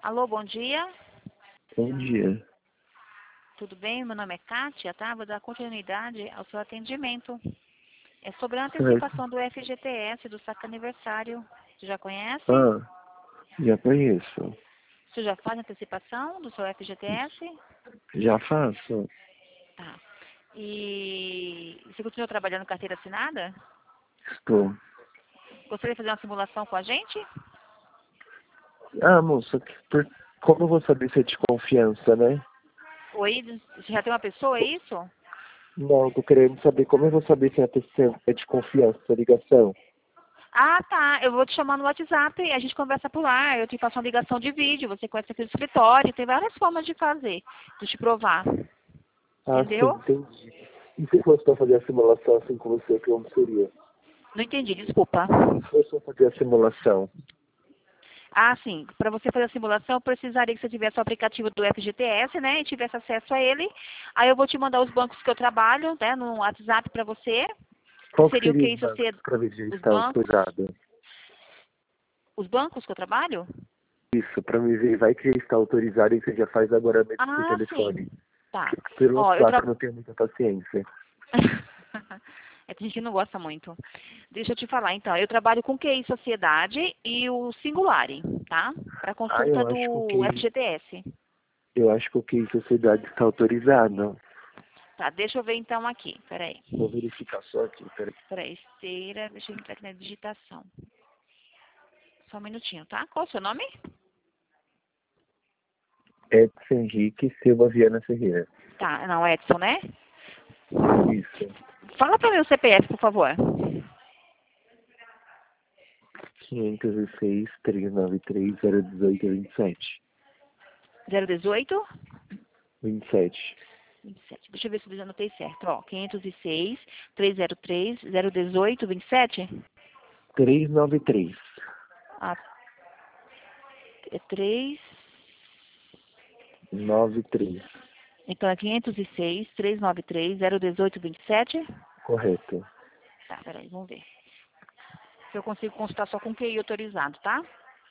Alô, bom dia. Bom dia. Tudo bem? Meu nome é Kátia, tá? Vou dar continuidade ao seu atendimento. É sobre a Certo. antecipação do FGTS, do saque aniversário. Você já conhece? Ah, já conheço. Você já faz antecipação do seu FGTS? Já faço. Tá. E você continua trabalhando carteira assinada? Estou. Gostaria de fazer uma simulação com a gente? Ah, moça, como eu vou saber se é de confiança, né? Oi, você já tem uma pessoa, é isso? Não, tô querendo saber como eu vou saber se é de confiança a ligação. Ah, tá. Eu vou te chamar no WhatsApp e a gente conversa por lá. Eu te faço uma ligação de vídeo. Você conhece aqui no escritório. Tem várias formas de fazer, de te provar. Ah, sim, Entendeu? entendi. E se fosse para fazer a simulação assim com você, como seria? Não entendi, desculpa. Se fosse para fazer a simulação. Ah, sim. Para você fazer a simulação, eu precisaria que você tivesse o aplicativo do FGTS, né? E tivesse acesso a ele. Aí eu vou te mandar os bancos que eu trabalho, né? No WhatsApp para você. Que Qual que seria o seria que os isso bancos ser para ver se já os está bancos. autorizado? Os bancos que eu trabalho? Isso, para me ver, vai que já está autorizado e você já faz agora mesmo por Ah, telefone. sim. Tá. Pelo Ó, eu WhatsApp eu trabalho. não tenho muita paciência. É, tem gente que não gosta muito. Deixa eu te falar, então. Eu trabalho com QI Sociedade e o Singulari, tá? Para Ah, consulta do FGTS. eu acho que o que sociedade está autorizado. Tá, deixa eu ver então aqui. Peraí. Vou verificar só aqui, peraí. Peraí, esteira. Deixa eu entrar aqui na digitação. Só um minutinho, tá? Qual o seu nome? Edson Henrique Silva Viana Ferreira. Tá, não, Edson, né? Isso. Fala para mim o CPF, por favor. 506-393-018-27. 018 27. 27. Deixa eu ver se eu anotei certo. Ó, 506 303 018 27. 393. Ah, é 3. 93. Então é 506 393 018 27. Correto. Tá, peraí, vamos ver. Se eu consigo consultar só com QI autorizado, tá?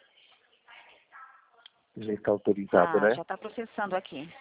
Já está autorizado, Tá, né? já tá processando aqui.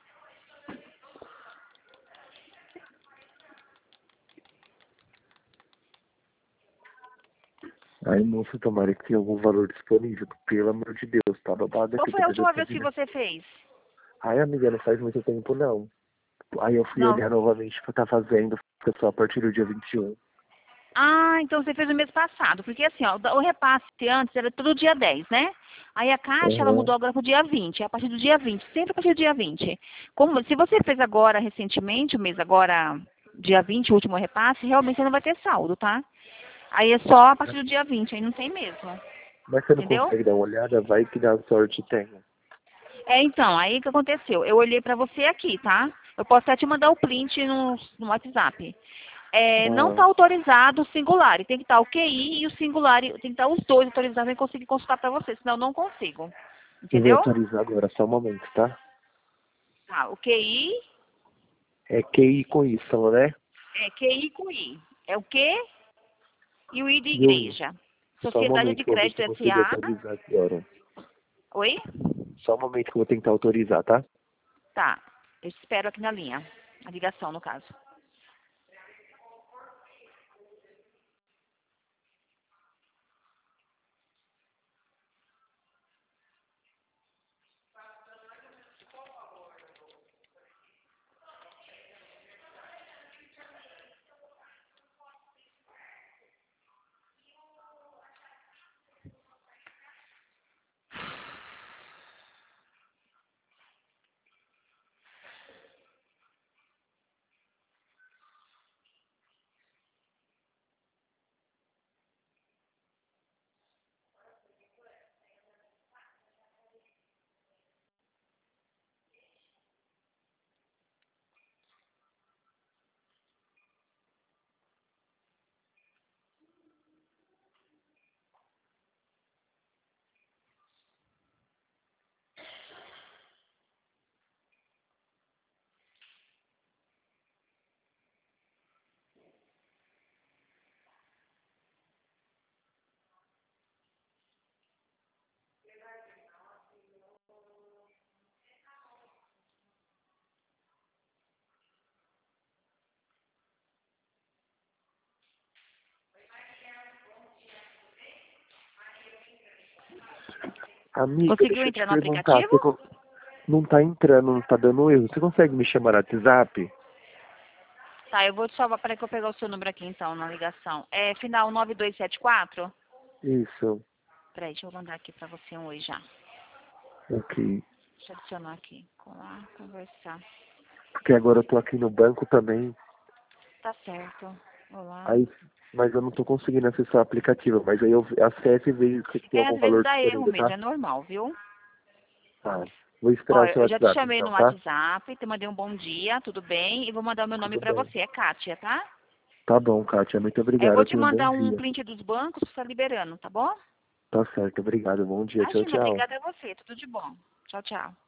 Aí, moço, tomara que tenha algum valor disponível. Pelo amor de Deus, tá babado Qual aqui, foi tô a perdendo última vez tempo, que né? você fez? Ai, amiga, não faz muito tempo, não. Aí eu fui Não. olhar novamente pra tá fazendo, fica só a partir do dia 21. Ah, então você fez o mês passado. Porque assim, ó, o repasse antes era todo dia 10, né? Aí a Caixa, ela Aham. mudou agora pro dia 20, a partir do dia 20, sempre a partir do dia 20. Como, se você fez agora, recentemente, o mês agora, dia 20, o último repasse, realmente você não vai ter saldo, tá? Aí é só a partir do dia 20, aí não tem mesmo. Mas você não Entendeu? consegue dar uma olhada? Vai que dá sorte e tenha. É, então, aí o que aconteceu? Eu olhei pra você aqui, tá? Eu posso até te mandar o print no WhatsApp. É, não está Ah, autorizado o singular. Tem que estar o QI e o singular. Tem que estar os dois autorizados para conseguir consultar para você, senão eu não consigo. eu vou Entendeu? atualizar agora, só um momento, tá? Tá, o QI É QI com Y, né? é QI com I. É o Q e o I de E o igreja. Só um Sociedade momento de que eu vou ver se Crédito eu consigo SA. atualizar agora. Oi? Só um momento que eu vou tentar autorizar, tá? Tá. Eu espero aqui na linha. A ligação, no caso. Amiga, Conseguiu deixa eu te entrar no perguntar. aplicativo? Não tá entrando, não tá dando erro. Você consegue me chamar no WhatsApp? Tá, eu vou te salvar. Peraí que eu pegar o seu número aqui, então, na ligação. É final 9274? Isso. Peraí, deixa eu mandar aqui pra você um oi já. Ok. Deixa eu adicionar aqui. Colar, conversar. Porque agora eu tô aqui no banco também. Tá certo. Olá. Aí, mas eu não tô conseguindo acessar o aplicativo. Mas aí eu acesso e vejo se tem É, às algum vezes valor dá erro disponível, mesmo, tá? é normal, viu? Tá. Vou esperar o Olha, seu eu já te WhatsApp chamei no então, tá? WhatsApp, te mandei um bom dia, tudo bem? E vou mandar o meu nome Tudo pra bem. você, é Kátia, tá? Tá bom, Kátia. Muito Eu obrigado. vou Eu te tenho um bom mandar um dia. print dos bancos pra estar liberando, tá bom? Tá certo. Obrigado. Bom dia. Tchau, Imagina, tchau. obrigada a você, tudo de bom. Tchau, tchau.